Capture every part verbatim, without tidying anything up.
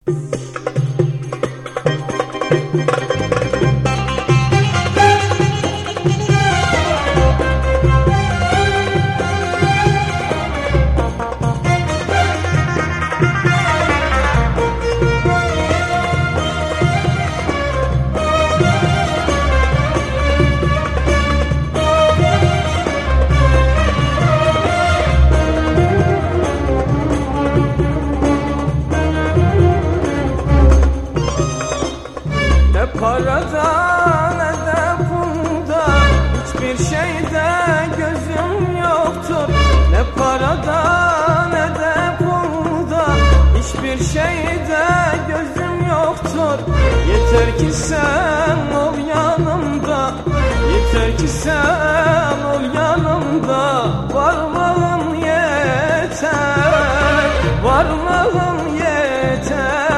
Parada ne de pulda hiçbir şeyde gözüm yoktur. Ne parada ne de pulda hiçbir şeyde gözüm yoktur. Yeter ki sen ol yanımda, yeter ki sen ol yanımda. Varlığın yeter, varlığın yeter.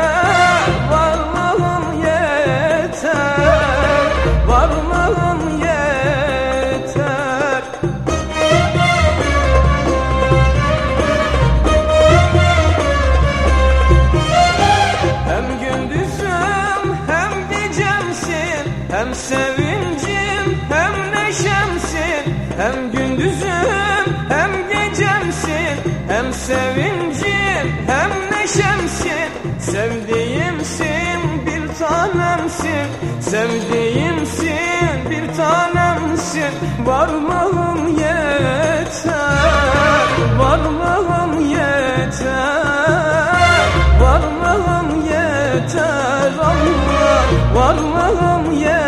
Hem sevincim hem neşemsin, hem gündüzüm hem gecemsin. Hem sevincim hem neşemsin, sevdiğimsin bir tanemsin. Sevdiğimsin bir tanemsin. Varlığın yeter, varlığın yeter, varlığın yeter Allah, varlığın yeter.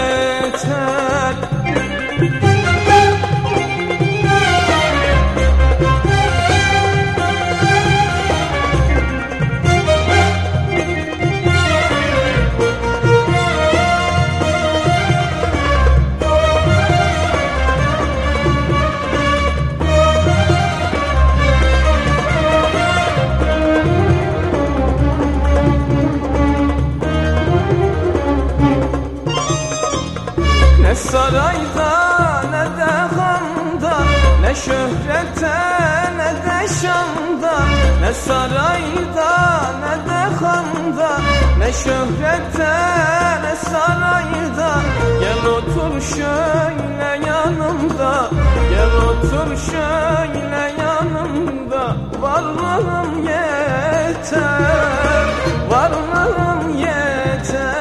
Ne sarayda ne de handa, ne şöhrete ne de şanda. Ne sarayda ne de handa, ne şöhrete ne sarayda. Gel otur şöyle yanımda, gel otur şöyle yanımda. Varlığım yeter, varlığım yeter.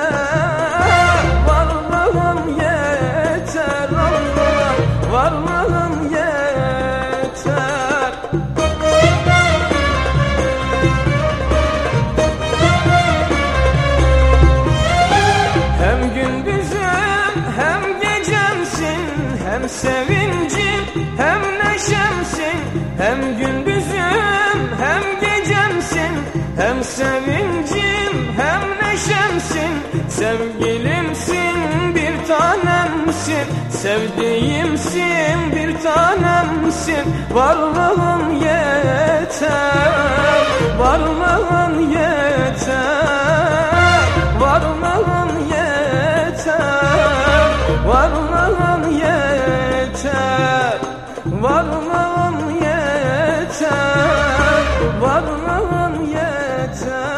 Varlığım yeter. Hem gündüzüm hem gecemsin, hem sevincim hem neşemsin. Hem gündüzüm hem gecemsin, hem sevincim hem neşemsin. Sevgilimsin bir tanemsin, sevdiğimsin bir tanemsin. Varlığın yeter, varlığın yeter, varlığın yeter, varlığın yeter, varlığın yeter, varlığın yeter.